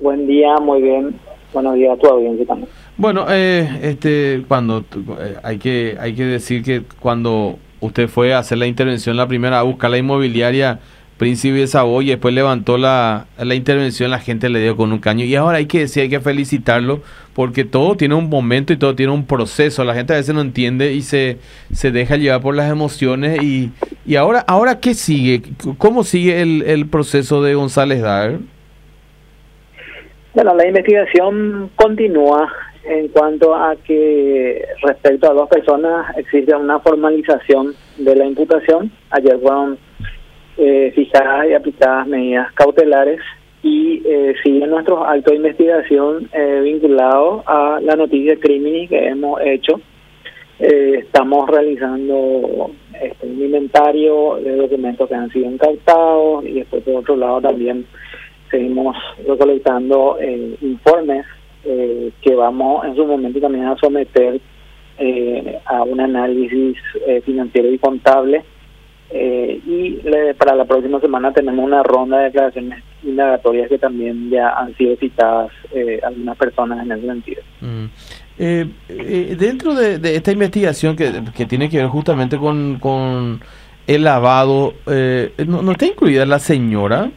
Buen día, muy bien. Buenos días a tu audiencia también. Bueno, hay que decir que cuando usted fue a hacer la intervención, la primera, a buscar la inmobiliaria Príncipe de Savoy, y después levantó la intervención, la gente le dio con un caño. Y ahora hay que decir, hay que felicitarlo, porque todo tiene un momento y todo tiene un proceso. La gente a veces no entiende y se deja llevar por las emociones. Y ahora ¿qué sigue? ¿Cómo sigue el proceso de González Daer? Bueno, la investigación continúa en cuanto a que respecto a dos personas existe una formalización de la imputación. Ayer fueron fijadas y aplicadas medidas cautelares y siguen nuestros actos de investigación vinculados a la noticia de crimen que hemos hecho. Estamos realizando un inventario de documentos que han sido incautados y después por otro lado también seguimos recolectando informes que vamos en su momento también a someter a un análisis financiero y contable. Para la próxima semana tenemos una ronda de declaraciones indagatorias que también ya han sido citadas algunas personas en ese sentido. Dentro de esta investigación que tiene que ver justamente con el lavado, ¿no está incluida la señora?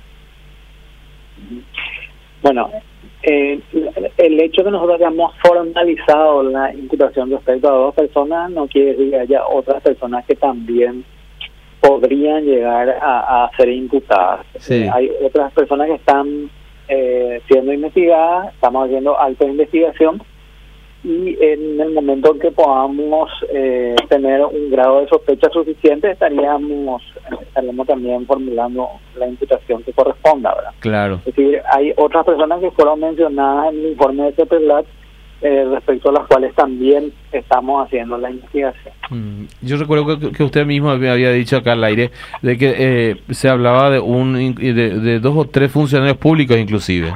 Bueno, el hecho de que nosotros hayamos formalizado la imputación respecto a dos personas no quiere decir que haya otras personas que también podrían llegar a ser imputadas. Sí. Hay otras personas que están siendo investigadas, estamos haciendo actos de investigación y en el momento en que podamos tener un grado de sospecha suficiente estaríamos también formulando la imputación que corresponda, ¿verdad? Claro. Es decir, hay otras personas que fueron mencionadas en el informe de CEPELAT respecto a las cuales también estamos haciendo la investigación. Yo recuerdo que usted mismo me había dicho acá al aire de que se hablaba de 2 o 3 funcionarios públicos inclusive.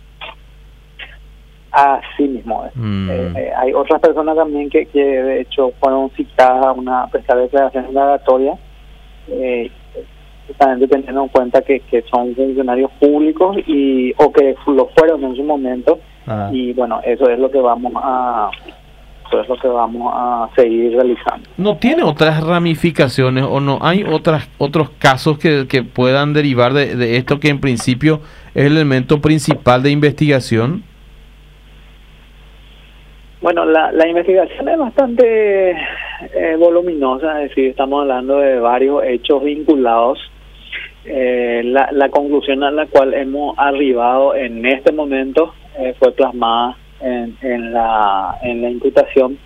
Así mismo es. Hay otras personas también que de hecho fueron citadas a una prestar declaración indagatoria, justamente teniendo en cuenta que son funcionarios públicos o que lo fueron en su momento. Y bueno, eso es lo que vamos a seguir realizando. ¿No tiene otras ramificaciones o no hay otros casos que puedan derivar de esto, que en principio es el elemento principal de investigación? Bueno, la investigación es bastante voluminosa, es decir, estamos hablando de varios hechos vinculados. La conclusión a la cual hemos arribado en este momento fue plasmada en la imputación,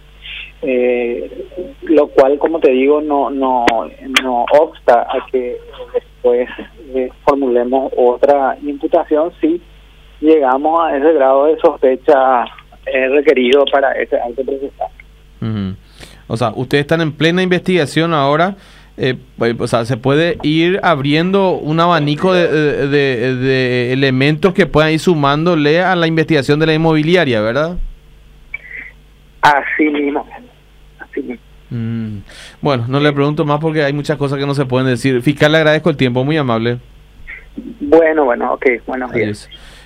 lo cual, como te digo, no obsta a que después formulemos otra imputación si llegamos a ese grado de sospecha requerido para ese acto procesal. O sea, ustedes están en plena investigación ahora. O sea, se puede ir abriendo un abanico de elementos que puedan ir sumándole a la investigación de la inmobiliaria, ¿verdad? Así mismo. Bueno, no le pregunto más porque hay muchas cosas que no se pueden decir. Fiscal, le agradezco el tiempo, muy amable. Bueno, ok, buenos días. Adiós.